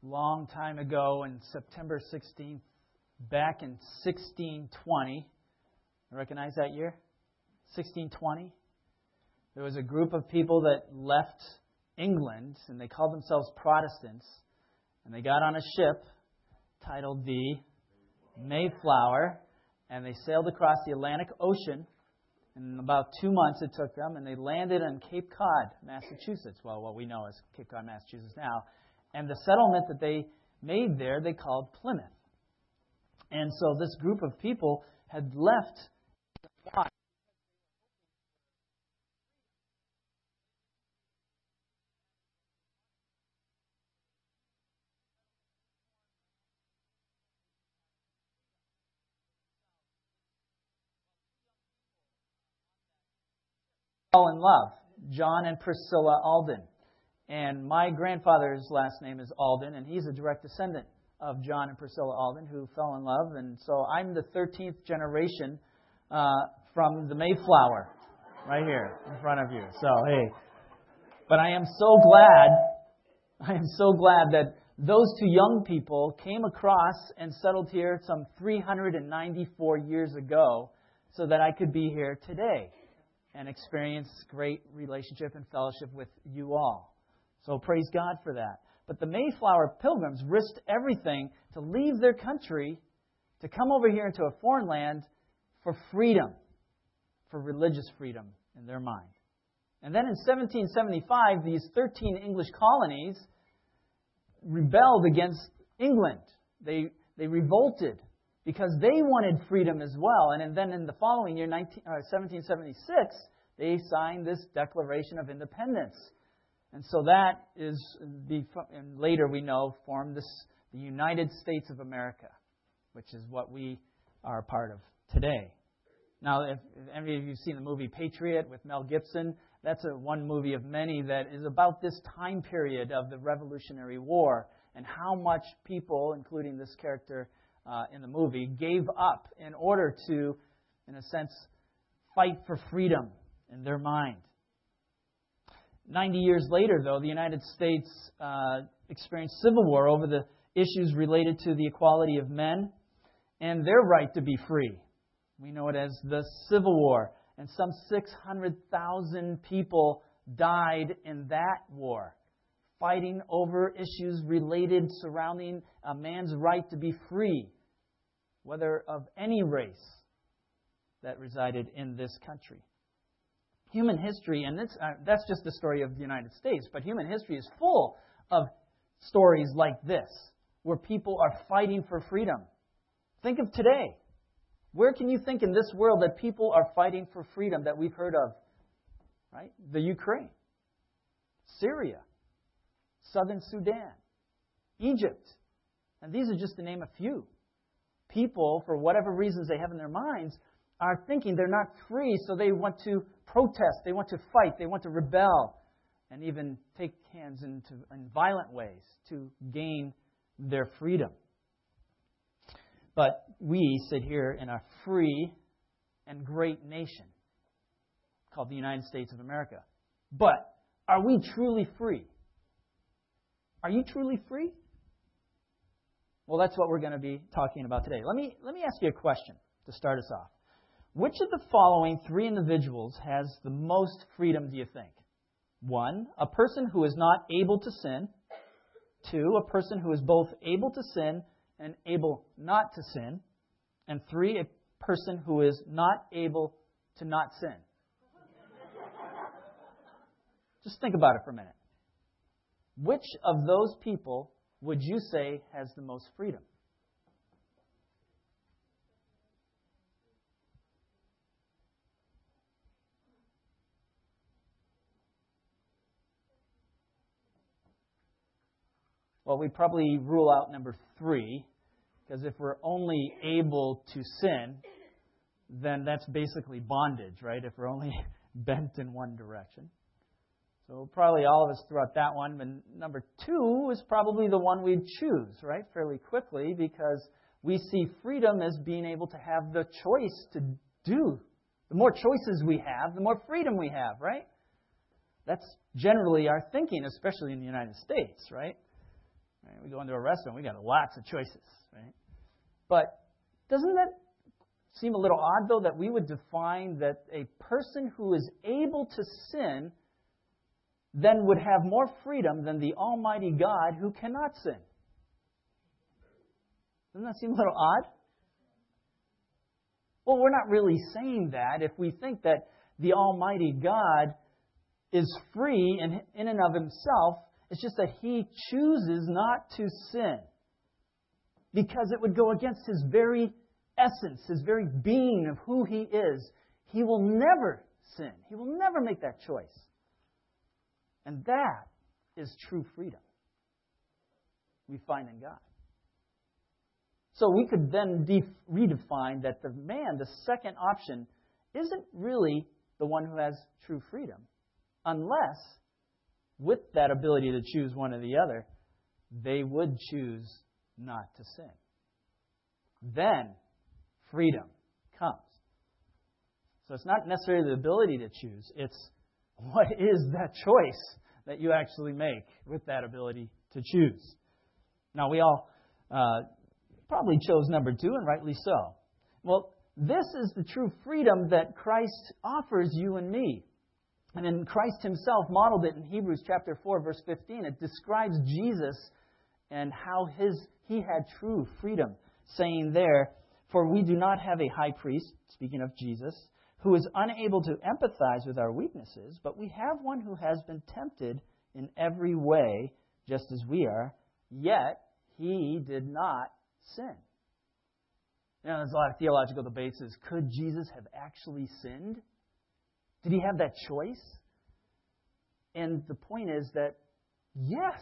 long time ago on September 16th, back in 1620. Recognize that year? 1620. There was a group of people that left England, and they called themselves Protestants, and they got on a ship titled the Mayflower, and they sailed across the Atlantic Ocean. In about 2 months it took them, and they landed in Cape Cod, Massachusetts. Well, what we know as Cape Cod, Massachusetts now. And the settlement that they made there, they called Plymouth. And so this group of people had left fell in love, John and Priscilla Alden. And my grandfather's last name is Alden, and he's a direct descendant of John and Priscilla Alden, who fell in love. And so I'm the 13th generation from the Mayflower, right here in front of you. So, hey. But I am so glad that those two young people came across and settled here some 394 years ago so that I could be here today and experience great relationship and fellowship with you all. So praise God for that. But the Mayflower Pilgrims risked everything to leave their country to come over here into a foreign land for freedom, for religious freedom in their mind. And then in 1775, these 13 English colonies rebelled against England. They revolted because they wanted freedom as well. And then in the following year, 1776, they signed this Declaration of Independence. And so that is, and later we know, formed the United States of America, which is what we are a part of today. Now, if any of you have seen the movie Patriot with Mel Gibson, that's one movie of many that is about this time period of the Revolutionary War and how much people, including this character in the movie, gave up in order to, in a sense, fight for freedom in their mind. 90 years later, though, the United States experienced civil war over the issues related to the equality of men and their right to be free. We know it as the Civil War. And some 600,000 people died in that war, fighting over issues related surrounding a man's right to be free, whether of any race that resided in this country. Human history, and that's just the story of the United States, but human history is full of stories like this, where people are fighting for freedom. Think of today. Where can you think in this world that people are fighting for freedom that we've heard of? Right? The Ukraine, Syria, Southern Sudan, Egypt. And these are just to name a few. People, for whatever reasons they have in their minds, are thinking they're not free, so they want to protest, they want to fight, they want to rebel, and even take hands in violent ways to gain their freedom. But we sit here in a free and great nation called the United States of America. But are we truly free? Are you truly free? Well, that's what we're going to be talking about today. Let me ask you a question to start us off. Which of the following three individuals has the most freedom, do you think? 1, a person who is not able to sin. 2, a person who is both able to sin and able not to sin. And 3, a person who is not able to not sin. Just think about it for a minute. Which of those people would you say has the most freedom? Well, we probably rule out number 3, because if we're only able to sin, then that's basically bondage, right? If we're only bent in one direction. So probably all of us threw out that one. And number 2 is probably the one we'd choose, right? Fairly quickly, because we see freedom as being able to have the choice to do. The more choices we have, the more freedom we have, right? That's generally our thinking, especially in the United States, right? Right? We go into a restaurant, we got lots of choices. Right? But doesn't that seem a little odd, though, that we would define that a person who is able to sin then would have more freedom than the Almighty God who cannot sin? Doesn't that seem a little odd? Well, we're not really saying that if we think that the Almighty God is free in and of Himself. It's just that He chooses not to sin because it would go against His very essence, His very being of who He is. He will never sin. He will never make that choice. And that is true freedom we find in God. So we could then redefine that the man, the second option, isn't really the one who has true freedom, unless, with that ability to choose one or the other, they would choose not to sin. Then freedom comes. So it's not necessarily the ability to choose, it's what is that choice that you actually make with that ability to choose. Now, we all probably chose number 2, and rightly so. Well, this is the true freedom that Christ offers you and me. And then Christ Himself modeled it in Hebrews chapter 4, verse 15. It describes Jesus and how He had true freedom, saying there, "For we do not have a high priest," speaking of Jesus, "who is unable to empathize with our weaknesses, but we have one who has been tempted in every way, just as we are, yet He did not sin." You know, there's a lot of theological debates as, could Jesus have actually sinned? Did He have that choice? And the point is that, yes,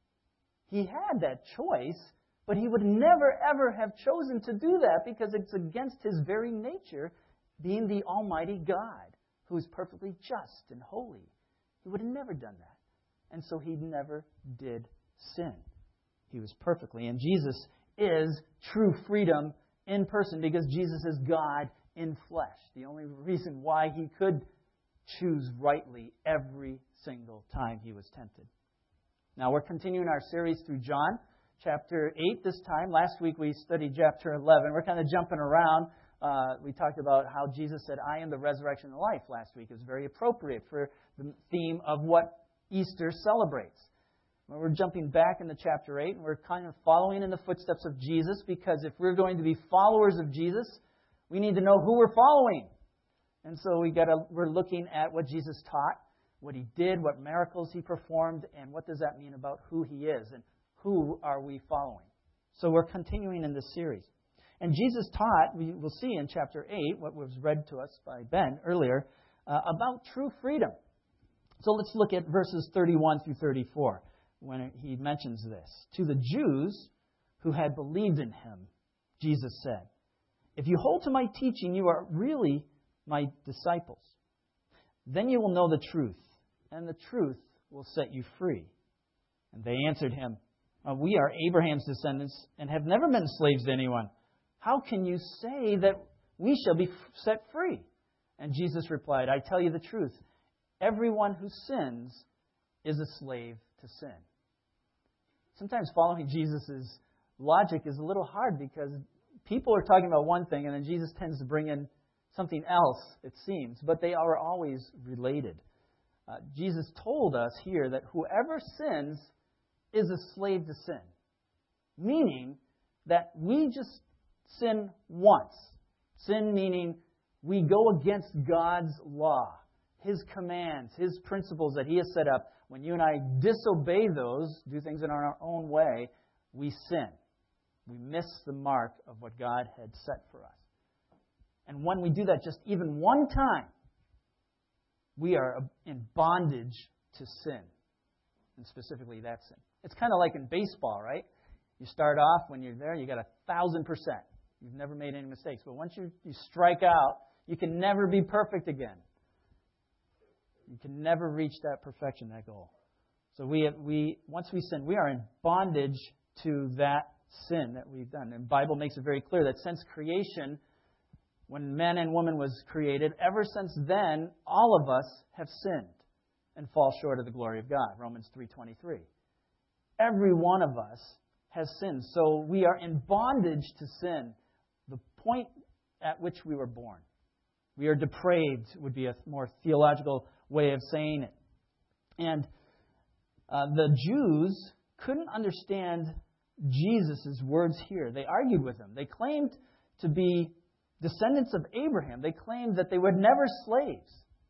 He had that choice, but He would never, ever have chosen to do that because it's against His very nature, being the Almighty God, who is perfectly just and holy. He would have never done that. And so He never did sin. He was perfectly. And Jesus is true freedom in person because Jesus is God in flesh. The only reason why He could choose rightly every single time He was tempted. Now, we're continuing our series through John, chapter 8 this time. Last week we studied chapter 11. We're kind of jumping around. We talked about how Jesus said, "I am the resurrection and life" last week. It was very appropriate for the theme of what Easter celebrates. Well, we're jumping back into chapter 8, and we're kind of following in the footsteps of Jesus, because if we're going to be followers of Jesus, we need to know who we're following. And so we're looking at what Jesus taught, what He did, what miracles He performed, and what does that mean about who He is, and who are we following. So we're continuing in this series. And Jesus taught, we will see in chapter 8, what was read to us by Ben earlier, about true freedom. So let's look at verses 31 through 34. When He mentions this. "To the Jews who had believed in Him, Jesus said, 'If you hold to my teaching, you are really my disciples. Then you will know the truth, and the truth will set you free.' And they answered Him, 'We are Abraham's descendants and have never been slaves to anyone. How can you say that we shall be set free?' And Jesus replied, 'I tell you the truth. Everyone who sins is a slave to sin.'" Sometimes following Jesus' logic is a little hard because people are talking about one thing and then Jesus tends to bring in something else, it seems, but they are always related. Jesus told us here that whoever sins is a slave to sin, meaning that we just sin once. Sin meaning we go against God's law, His commands, His principles that He has set up. When you and I disobey those, do things in our own way, we sin. We miss the mark of what God had set for us. And when we do that just even one time, we are in bondage to sin. And specifically that sin. It's kind of like in baseball, right? You start off, when you're there, you got 1,000%. You've never made any mistakes. But once you strike out, you can never be perfect again. You can never reach that perfection, that goal. So once we sin, we are in bondage to that sin that we've done. And the Bible makes it very clear that since creation, when man and woman was created, ever since then, all of us have sinned and fall short of the glory of God. Romans 3:23. every one of us has sinned. So we are in bondage to sin, the point at which we were born. We are depraved, would be a more theological way of saying it. And the Jews couldn't understand Jesus' words here. They argued with him. They claimed to be descendants of Abraham. They claimed that they were never slaves.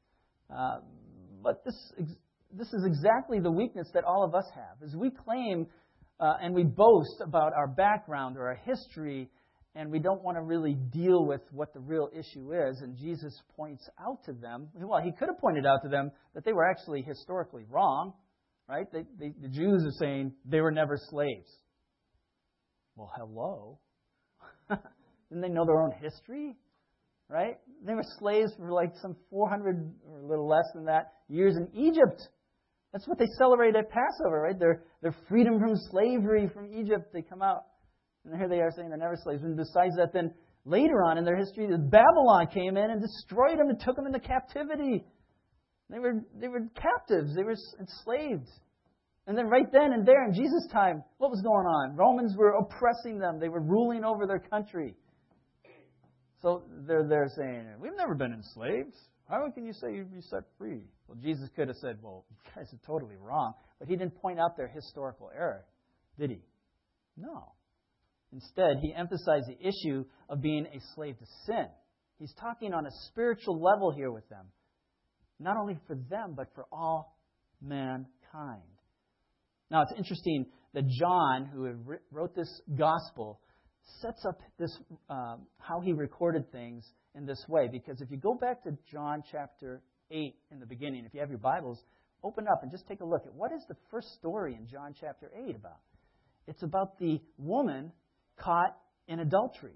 But this is exactly the weakness that all of us have, is we claim and we boast about our background or our history, and we don't want to really deal with what the real issue is. And Jesus points out to them, well, he could have pointed out to them that they were actually historically wrong, right? The Jews are saying they were never slaves. Well, hello. Didn't they know their own history? Right? They were slaves for like some 400 or a little less than that years in Egypt. That's what they celebrate at Passover, right? Their freedom from slavery from Egypt. They come out, and here they are saying they're never slaves. And besides that, then later on in their history, Babylon came in and destroyed them and took them into captivity. They were captives. They were enslaved. And then right then and there in Jesus' time, what was going on? Romans were oppressing them. They were ruling over their country. So they're saying, we've never been enslaved. How can you say you'd be set free? Well, Jesus could have said, well, you guys are totally wrong. But he didn't point out their historical error, did he? No. Instead, he emphasized the issue of being a slave to sin. He's talking on a spiritual level here with them. Not only for them, but for all mankind. Now, it's interesting that John, who wrote this gospel, sets up this how he recorded things in this way. Because if you go back to John chapter 8 in the beginning, if you have your Bibles, open up and just take a look at what is the first story in John chapter 8 about. It's about the woman caught in adultery.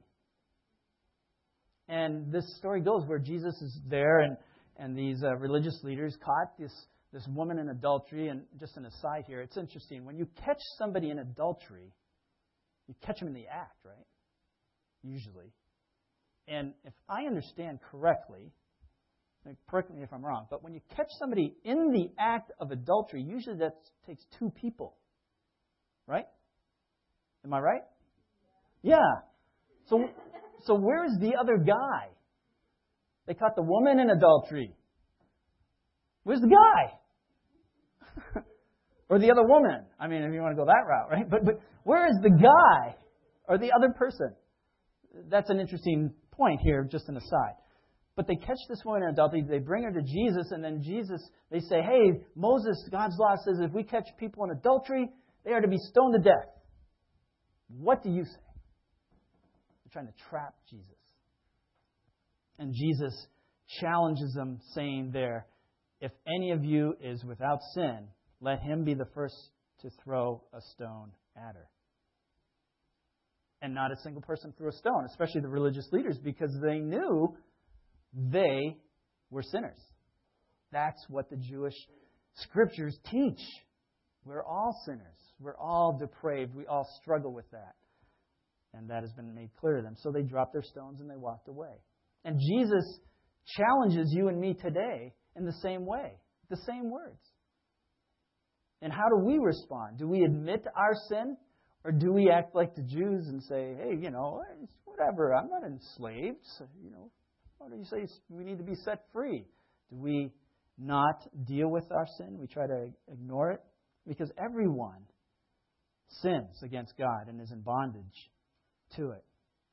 And this story goes where Jesus is there and these religious leaders caught this woman in adultery. And just an aside here, it's interesting. When you catch somebody in adultery, you catch them in the act, right? Usually. And if I understand correctly, correct me if I'm wrong, but when you catch somebody in the act of adultery, usually that takes two people. Right? Am I right? Yeah. So where is the other guy? They caught the woman in adultery. Where's the guy? Or the other woman. I mean, if you want to go that route, right? But where is the guy or the other person? That's an interesting point here, just an aside. But they catch this woman in adultery, they bring her to Jesus, and then they say, hey, Moses, God's law says if we catch people in adultery, they are to be stoned to death. What do you say? They're trying to trap Jesus. And Jesus challenges them, saying there, if any of you is without sin, let him be the first to throw a stone at her. And not a single person threw a stone, especially the religious leaders, because they knew they were sinners. That's what the Jewish scriptures teach. We're all sinners. We're all depraved. We all struggle with that. And that has been made clear to them. So they dropped their stones and they walked away. And Jesus challenges you and me today in the same way, the same words. And how do we respond? Do we admit our sin? Or do we act like the Jews and say, hey, whatever, I'm not enslaved. Why do you say we need to be set free? Do we not deal with our sin? We try to ignore it? Because everyone sins against God and is in bondage to it.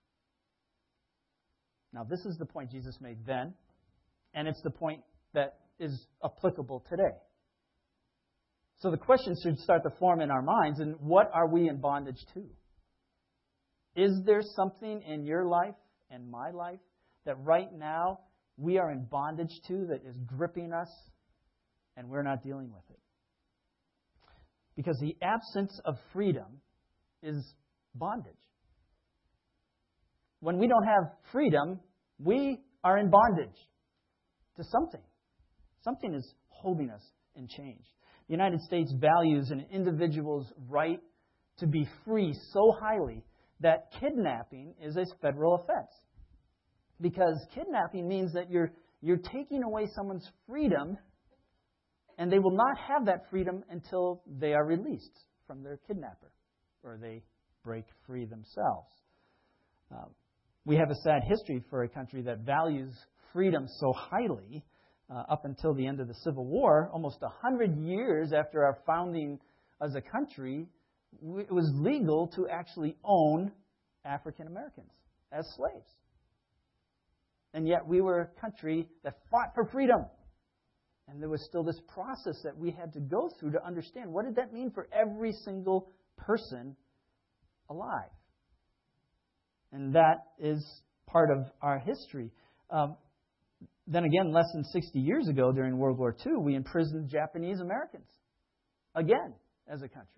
Now, this is the point Jesus made then, and it's the point that is applicable today. So the question should start to form in our minds, and what are we in bondage to? Is there something in your life and my life that right now we are in bondage to that is gripping us and we're not dealing with it? Because the absence of freedom is bondage. When we don't have freedom, we are in bondage to something. Something is holding us in chains. The United States values an individual's right to be free so highly that kidnapping is a federal offense. Because kidnapping means that you're taking away someone's freedom, and they will not have that freedom until they are released from their kidnapper, or they break free themselves. We have a sad history for a country that values freedom so highly. Up until the end of the Civil War, almost 100 years after our founding as a country, it was legal to actually own African Americans as slaves. And yet we were a country that fought for freedom. And there was still this process that we had to go through to understand what did that mean for every single person alive. And that is part of our history. Then again, less than 60 years ago, during World War II, we imprisoned Japanese Americans. Again, as a country.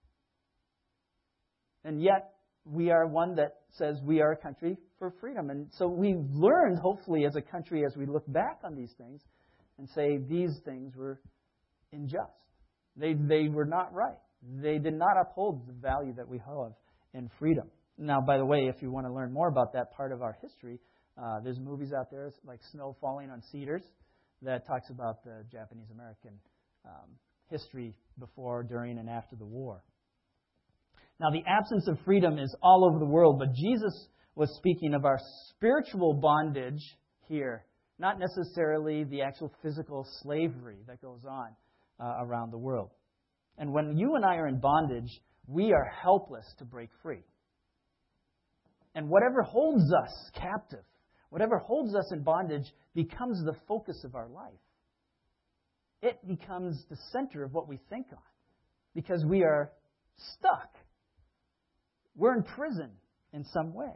And yet, we are one that says we are a country for freedom. And so we've learned, hopefully, as a country, as we look back on these things, and say these things were unjust. They were not right. They did not uphold the value that we have in freedom. Now, by the way, if you want to learn more about that part of our history, there's movies out there like Snow Falling on Cedars that talks about the Japanese American history before, during, and after the war. Now, the absence of freedom is all over the world, but Jesus was speaking of our spiritual bondage here, not necessarily the actual physical slavery that goes on around the world. And when you and I are in bondage, we are helpless to break free. And whatever holds us captive, whatever holds us in bondage, becomes the focus of our life. It becomes the center of what we think on because we are stuck. We're in prison in some way.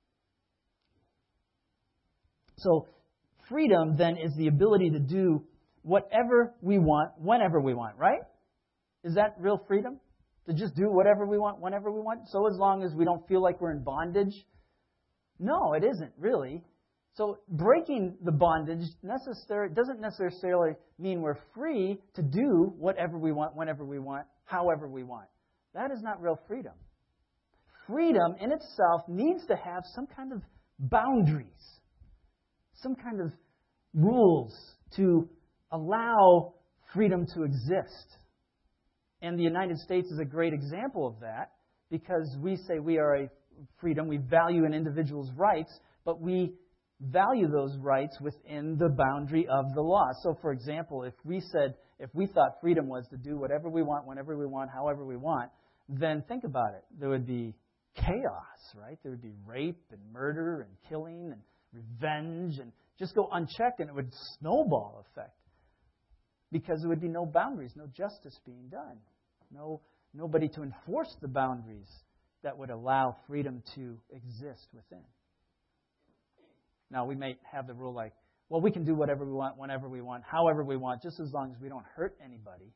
So, freedom then is the ability to do whatever we want, whenever we want, right? Is that real freedom? To just do whatever we want, whenever we want? So as long as we don't feel like we're in bondage? No, it isn't really. So breaking the bondage doesn't necessarily mean we're free to do whatever we want, whenever we want, however we want. That is not real freedom. Freedom in itself needs to have some kind of boundaries, some kind of rules to allow freedom to exist. And the United States is a great example of that because we say we are a freedom, we value an individual's rights, but we value those rights within the boundary of the law. So, for example, if we thought freedom was to do whatever we want, whenever we want, however we want, then think about it. There would be chaos, right? There would be rape and murder and killing and revenge and just go unchecked, and it would snowball effect because there would be no boundaries, no justice being done, nobody to enforce the boundaries that would allow freedom to exist within. Now, we may have the rule like, well, we can do whatever we want, whenever we want, however we want, just as long as we don't hurt anybody.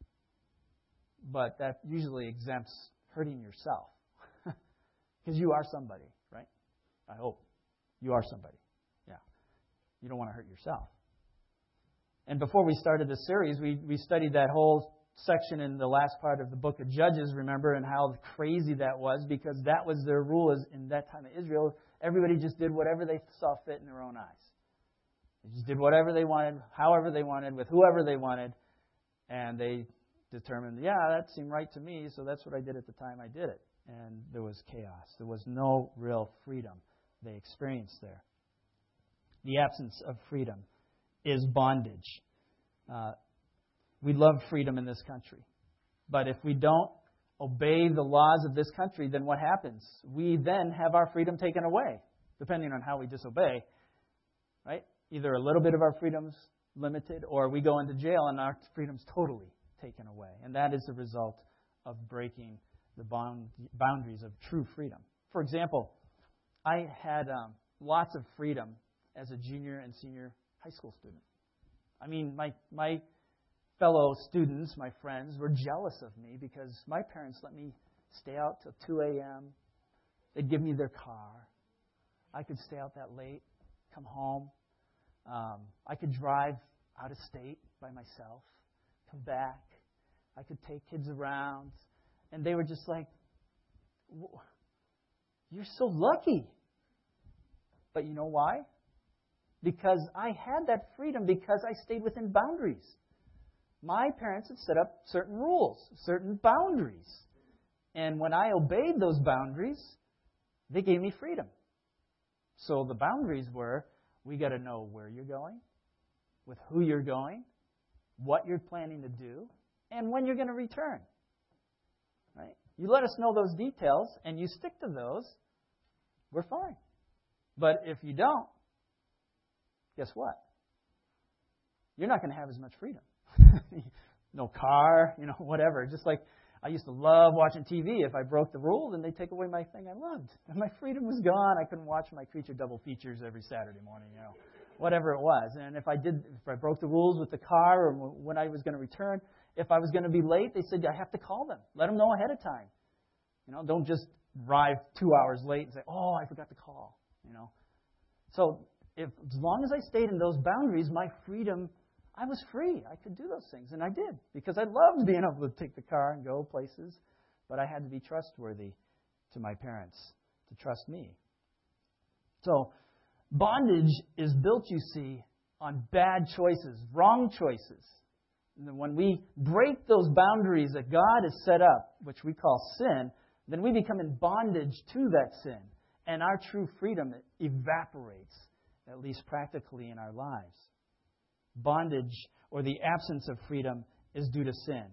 But that usually exempts hurting yourself. Because you are somebody, right? I hope. You are somebody. Yeah. You don't want to hurt yourself. And before we started this series, we studied that whole section in the last part of the book of Judges, remember, and how crazy that was, because that was their rule in that time of Israel. Everybody just did whatever they saw fit in their own eyes. They just did whatever they wanted, however they wanted, with whoever they wanted, and they determined, yeah, that seemed right to me, so that's what I did at the time I did it. And there was chaos. There was no real freedom they experienced there. The absence of freedom is bondage. We love freedom in this country. But if we don't obey the laws of this country, then what happens? We then have our freedom taken away, depending on how we disobey. Right? Either a little bit of our freedom's limited, or we go into jail and our freedom's totally taken away. And that is the result of breaking the boundaries of true freedom. For example, I had lots of freedom as a junior and senior high school student. I mean, my fellow students, my friends, were jealous of me because my parents let me stay out till 2 a.m. They'd give me their car. I could stay out that late, come home. I could drive out of state by myself, come back. I could take kids around. And they were just like, you're so lucky. But you know why? Because I had that freedom because I stayed within boundaries. My parents had set up certain rules, certain boundaries. And when I obeyed those boundaries, they gave me freedom. So the boundaries were, we got to know where you're going, with who you're going, what you're planning to do, and when you're going to return. Right? You let us know those details, and you stick to those, we're fine. But if you don't, guess what? You're not going to have as much freedom. No car, whatever. Just like I used to love watching TV. If I broke the rules, and they'd take away my thing I loved. And my freedom was gone. I couldn't watch my Creature double features every Saturday morning, whatever it was. And if I broke the rules with the car or when I was going to return, if I was going to be late, they said, I have to call them. Let them know ahead of time. Don't just arrive 2 hours late and say, oh, I forgot to call. So as long as I stayed in those boundaries, my freedom, I was free. I could do those things, and I did, because I loved being able to take the car and go places, but I had to be trustworthy to my parents to trust me. So bondage is built, you see, on bad choices, wrong choices. And then when we break those boundaries that God has set up, which we call sin, then we become in bondage to that sin, and our true freedom evaporates, at least practically in our lives. Bondage, or the absence of freedom, is due to sin.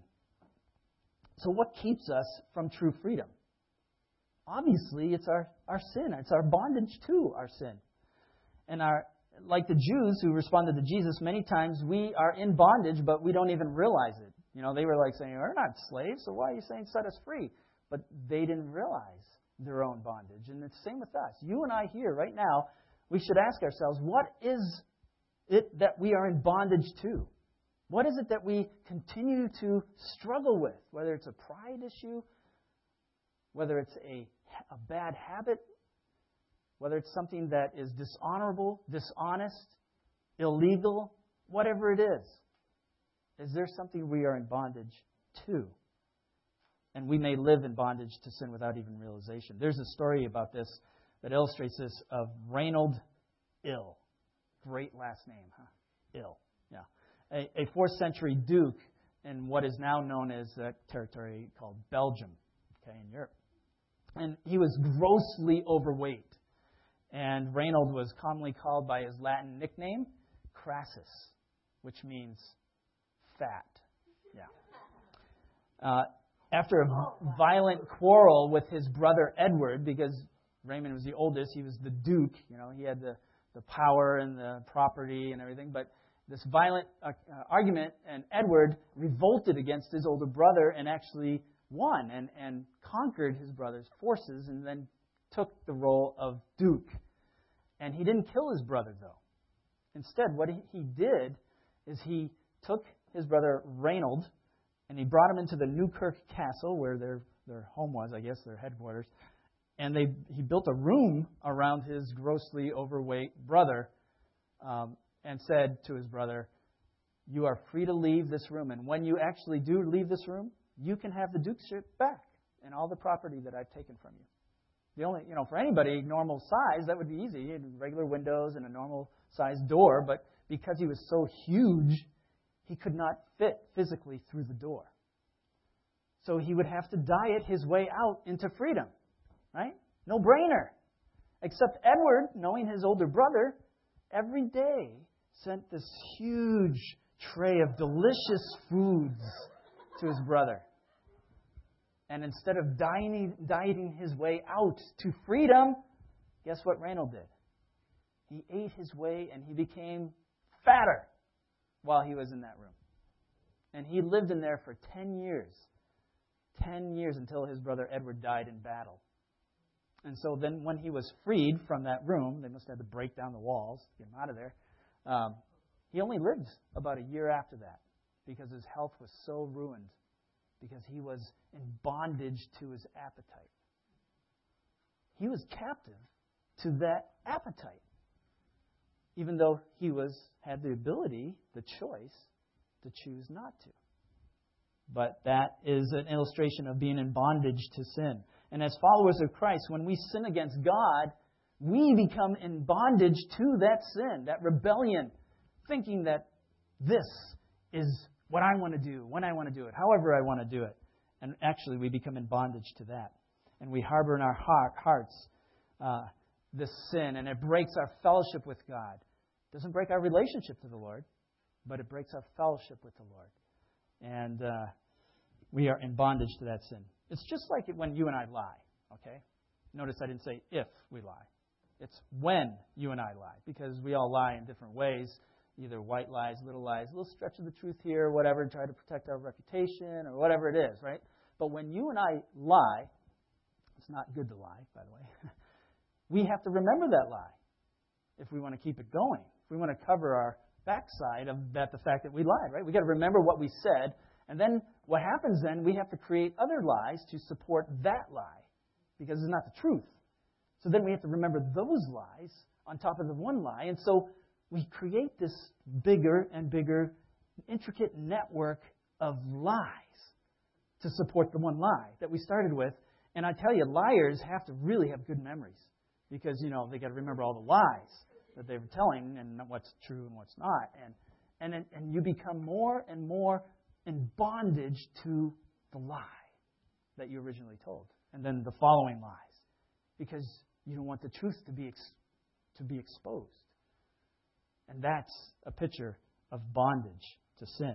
So what keeps us from true freedom? Obviously, it's our sin. It's our bondage to our sin. And like the Jews who responded to Jesus, many times we are in bondage, but we don't even realize it. They were like saying, we're not slaves, so why are you saying set us free? But they didn't realize their own bondage. And it's the same with us. You and I here right now, we should ask ourselves, what is it that we are in bondage to? What is it that we continue to struggle with? Whether it's a pride issue, whether it's a bad habit, whether it's something that is dishonorable, dishonest, illegal, whatever it is. Is there something we are in bondage to? And we may live in bondage to sin without even realization. There's a story about this that illustrates this of Reynold Ill. Great last name, huh? Ill. Yeah. A 4th century duke in what is now known as a territory called Belgium, in Europe. And he was grossly overweight. And Reynold was commonly called by his Latin nickname, Crassus, which means fat. Yeah. After a violent quarrel with his brother Edward, because Raymond was the oldest, he was the duke, he had the power and the property and everything, but this violent argument, and Edward revolted against his older brother and actually won and conquered his brother's forces and then took the role of duke. And he didn't kill his brother, though. Instead, what he did is he took his brother Reynold and he brought him into the Newkirk Castle, where their home was, I guess, their headquarters. And he built a room around his grossly overweight brother and said to his brother, you are free to leave this room. And when you actually do leave this room, you can have the dukeship back and all the property that I've taken from you. The only, for anybody normal size, that would be easy. He had regular windows and a normal sized door. But because he was so huge, he could not fit physically through the door. So he would have to diet his way out into freedom. Right? No brainer. Except Edward, knowing his older brother, every day sent this huge tray of delicious foods to his brother. And instead of dieting his way out to freedom, guess what Reynold did? He ate his way and he became fatter while he was in that room. And he lived in there for 10 years. 10 years until his brother Edward died in battle. And so then when he was freed from that room, they must have had to break down the walls to get him out of there. He only lived about a year after that because his health was so ruined, because he was in bondage to his appetite. He was captive to that appetite, even though he had the ability, the choice, to choose not to. But that is an illustration of being in bondage to sin. And as followers of Christ, when we sin against God, we become in bondage to that sin, that rebellion, thinking that this is what I want to do, when I want to do it, however I want to do it. And actually, we become in bondage to that. And we harbor in our hearts this sin, and it breaks our fellowship with God. It doesn't break our relationship to the Lord, but it breaks our fellowship with the Lord. And we are in bondage to that sin. It's just like when you and I lie, okay? Notice I didn't say if we lie. It's when you and I lie, because we all lie in different ways, either white lies, a little stretch of the truth here, whatever, try to protect our reputation or whatever it is, right? But when you and I lie, it's not good to lie, by the way, we have to remember that lie if we want to keep it going. If we want to cover our backside of that, the fact that we lied, right? We've got to remember what we said, and then what happens then, we have to create other lies to support that lie, because it's not the truth. So then we have to remember those lies on top of the one lie. And so we create this bigger and bigger, intricate network of lies to support the one lie that we started with. And I tell you, liars have to really have good memories, because, they got to remember all the lies that they were telling and what's true and what's not. And you become more and more in bondage to the lie that you originally told. And then the following lies, because you don't want the truth to be exposed. And that's a picture of bondage to sin.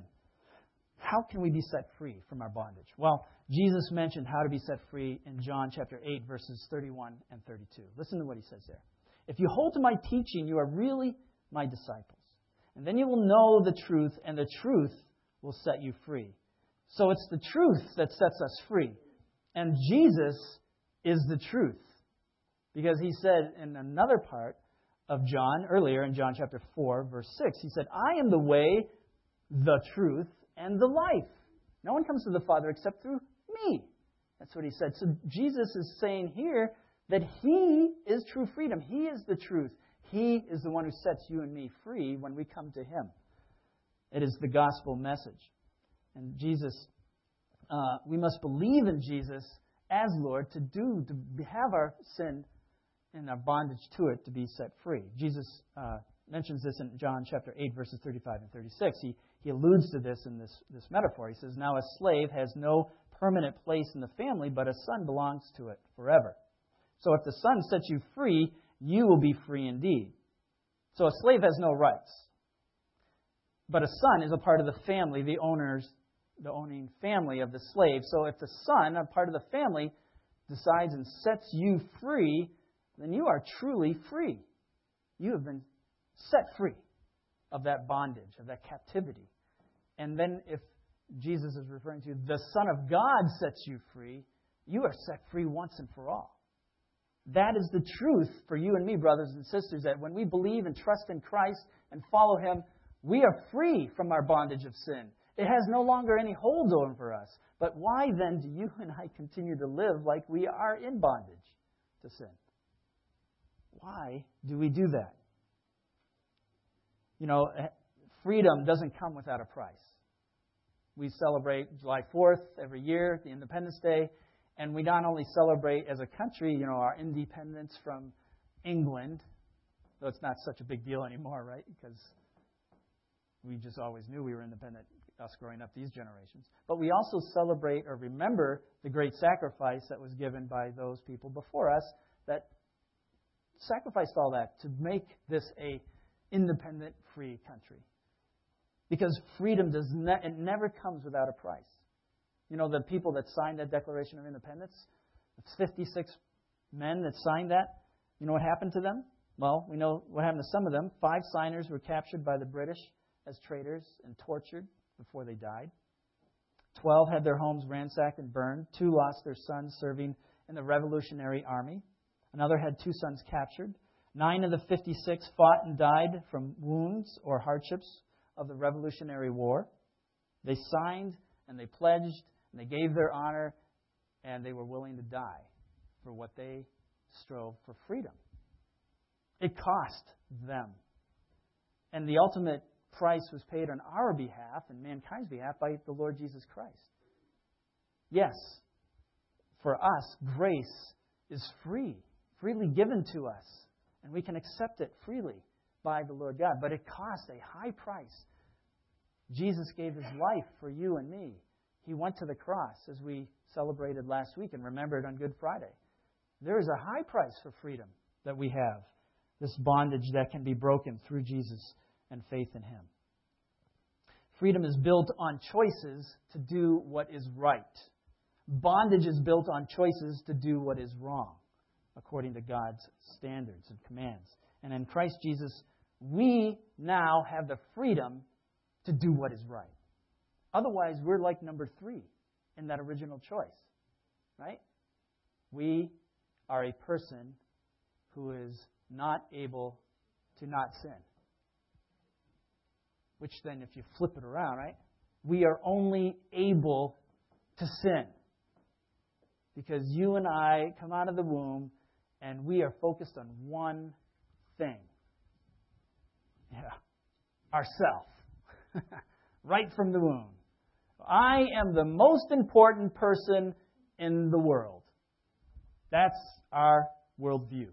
How can we be set free from our bondage? Well, Jesus mentioned how to be set free in John chapter 8, verses 31 and 32. Listen to what he says there. If you hold to my teaching, you are really my disciples. And then you will know the truth, and the truth will set you free. So it's the truth that sets us free. And Jesus is the truth. Because he said in another part of John, earlier in John chapter 4, verse 6, he said, I am the way, the truth, and the life. No one comes to the Father except through me. That's what he said. So Jesus is saying here that he is true freedom. He is the truth. He is the one who sets you and me free when we come to him. It is the gospel message. And Jesus, we must believe in Jesus as Lord to have our sin and our bondage to it to be set free. Jesus mentions this in John chapter 8, verses 35 and 36. He alludes to this in this metaphor. He says, now a slave has no permanent place in the family, but a son belongs to it forever. So if the son sets you free, you will be free indeed. So a slave has no rights. But a son is a part of the family, the owning family of the slave. So if the son, a part of the family, decides and sets you free, then you are truly free. You have been set free of that bondage, of that captivity. And then if Jesus is referring to the Son of God sets you free, you are set free once and for all. That is the truth for you and me, brothers and sisters, that when we believe and trust in Christ and follow him, we are free from our bondage of sin. It has no longer any hold over us. But why then do you and I continue to live like we are in bondage to sin? Why do we do that? Freedom doesn't come without a price. We celebrate July 4th every year, the Independence Day, and we not only celebrate as a country, our independence from England, though it's not such a big deal anymore, right? Because we just always knew we were independent, us growing up these generations. But we also celebrate or remember the great sacrifice that was given by those people before us that sacrificed all that to make this a independent, free country. Because freedom it never comes without a price. The people that signed that Declaration of Independence, the 56 men that signed that, you know what happened to them? Well, we know what happened to some of them. 5 signers were captured by the British as traitors and tortured before they died. 12 had their homes ransacked and burned. 2 lost their sons serving in the Revolutionary Army. Another had 2 sons captured. 9 of the 56 fought and died from wounds or hardships of the Revolutionary War. They signed and they pledged and they gave their honor and they were willing to die for what they strove for freedom. It cost them. And the ultimate price was paid on our behalf and mankind's behalf by the Lord Jesus Christ. Yes, for us, grace is free, freely given to us. And we can accept it freely by the Lord God. But it cost a high price. Jesus gave His life for you and me. He went to the cross, as we celebrated last week and remembered on Good Friday. There is a high price for freedom that we have, this bondage that can be broken through Jesus and faith in Him. Freedom is built on choices to do what is right. Bondage is built on choices to do what is wrong, according to God's standards and commands. And in Christ Jesus, we now have the freedom to do what is right. Otherwise, we're like number 3 in that original choice, right? We are a person who is not able to not sin. Which then, if you flip it around, right? We are only able to sin. Because you and I come out of the womb and we are focused on one thing. Yeah. Ourself. Right from the womb. I am the most important person in the world. That's our worldview.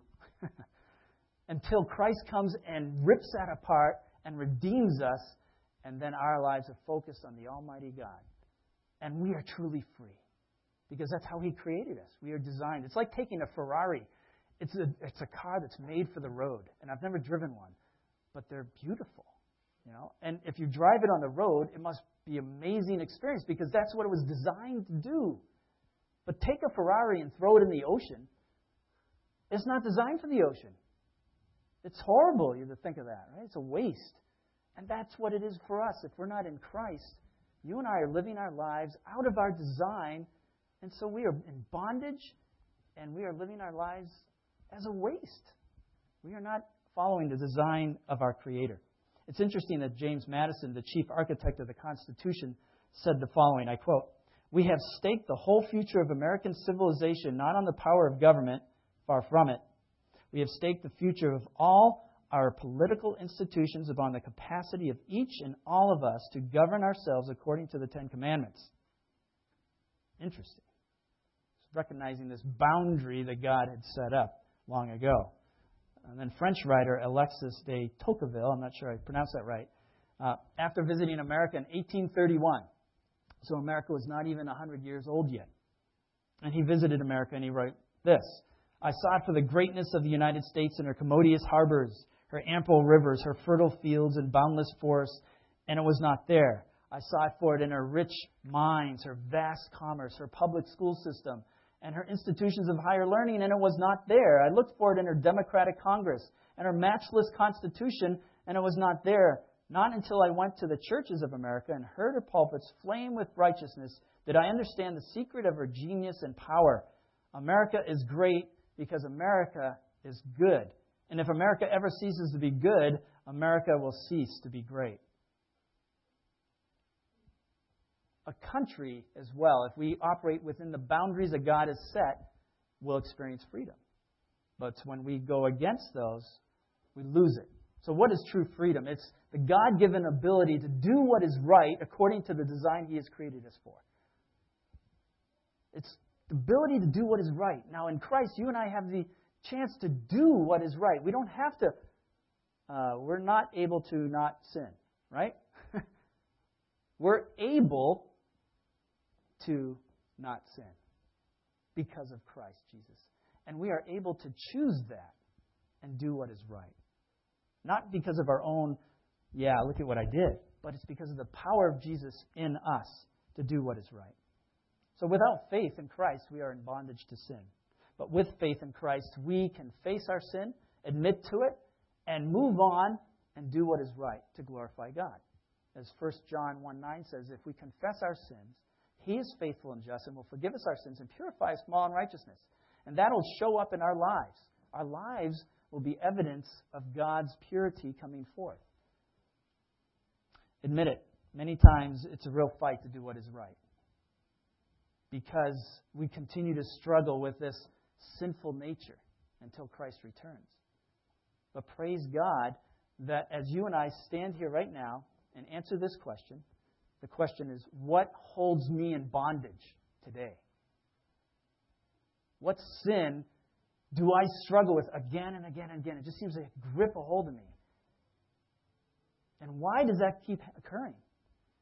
Until Christ comes and rips that apart and redeems us, and then our lives are focused on the Almighty God. And we are truly free. Because that's how He created us. We are designed. It's like taking a Ferrari. It's a car that's made for the road. And I've never driven one. But they're beautiful. You know? And if you drive it on the road, it must be an amazing experience because that's what it was designed to do. But take a Ferrari and throw it in the ocean. It's not designed for the ocean. It's horrible to think of that, right? It's a waste. And that's what it is for us. If we're not in Christ, you and I are living our lives out of our design. And so we are in bondage and we are living our lives as a waste. We are not following the design of our Creator. It's interesting that James Madison, the chief architect of the Constitution, said the following, I quote, "We have staked the whole future of American civilization not on the power of government, far from it. We have staked the future of all our political institutions upon the capacity of each and all of us to govern ourselves according to the Ten Commandments." Interesting. Recognizing this boundary that God had set up long ago. And then French writer Alexis de Tocqueville, I'm not sure I pronounced that right, after visiting America in 1831, so America was not even 100 years old yet, and he visited America and he wrote this, "I sought for the greatness of the United States in her commodious harbors, her ample rivers, her fertile fields and boundless forests, and it was not there. I sought for it in her rich mines, her vast commerce, her public school system, and her institutions of higher learning, and it was not there. I looked for it in her democratic Congress and her matchless Constitution, and it was not there. Not until I went to the churches of America and heard her pulpits flame with righteousness did I understand the secret of her genius and power. America is great because America is good. And if America ever ceases to be good, America will cease to be great." A country as well, if we operate within the boundaries that God has set, will experience freedom. But when we go against those, we lose it. So what is true freedom? It's the God-given ability to do what is right according to the design He has created us for. It's the ability to do what is right. Now in Christ, you and I have the chance to do what is right. We don't have to, we're not able to not sin, right? We're able to not sin because of Christ Jesus. And we are able to choose that and do what is right. Not because of our own, look at what I did, but it's because of the power of Jesus in us to do what is right. So without faith in Christ, we are in bondage to sin. But with faith in Christ, we can face our sin, admit to it, and move on and do what is right to glorify God. As 1 John 1:9 says, if we confess our sins, He is faithful and just and will forgive us our sins and purify us from all unrighteousness. And that will show up in our lives. Our lives will be evidence of God's purity coming forth. Admit it, many times it's a real fight to do what is right. Because we continue to struggle with this sinful nature until Christ returns. But praise God that as you and I stand here right now and answer this question, the question is, what holds me in bondage today? What sin do I struggle with again and again and again? It just seems like grip a hold of me. And why does that keep occurring?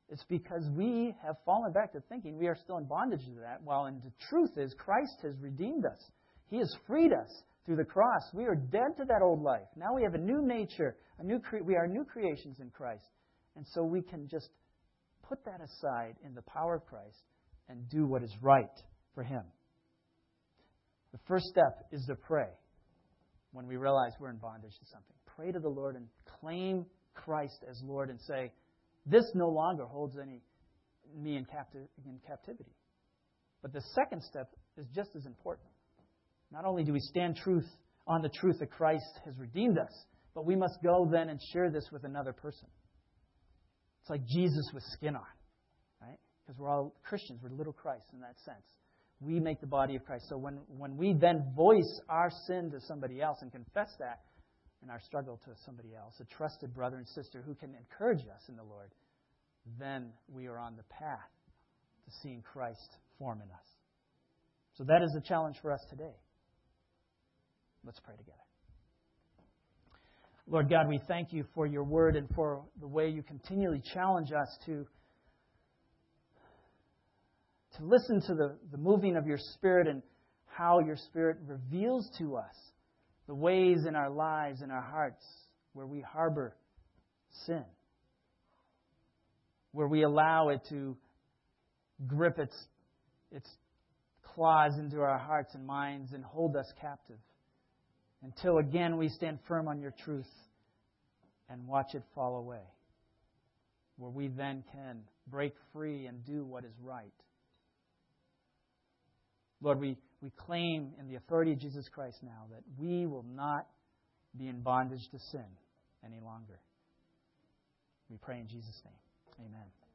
It's because we have fallen back to thinking we are still in bondage to that, while the truth is Christ has redeemed us. He has freed us through the cross. We are dead to that old life. Now we have a new nature. We are new creations in Christ. And so we can just put that aside in the power of Christ and do what is right for Him. The first step is to pray when we realize we're in bondage to something. Pray to the Lord and claim Christ as Lord and say, this no longer holds me in captivity. But the second step is just as important. Not only do we stand on the truth that Christ has redeemed us, but we must go then and share this with another person. It's like Jesus with skin on, right? Because we're all Christians. We're little Christ in that sense. We make the body of Christ. So when we then voice our sin to somebody else and confess that in our struggle to somebody else, a trusted brother and sister who can encourage us in the Lord, then we are on the path to seeing Christ form in us. So that is the challenge for us today. Let's pray together. Lord God, we thank You for Your word and for the way You continually challenge us to listen to the moving of Your Spirit and how Your Spirit reveals to us the ways in our lives, in our hearts, where we harbor sin, where we allow it to grip its claws into our hearts and minds and hold us captive, until again we stand firm on Your truth and watch it fall away, where we then can break free and do what is right. Lord, we claim in the authority of Jesus Christ now that we will not be in bondage to sin any longer. We pray in Jesus' name. Amen.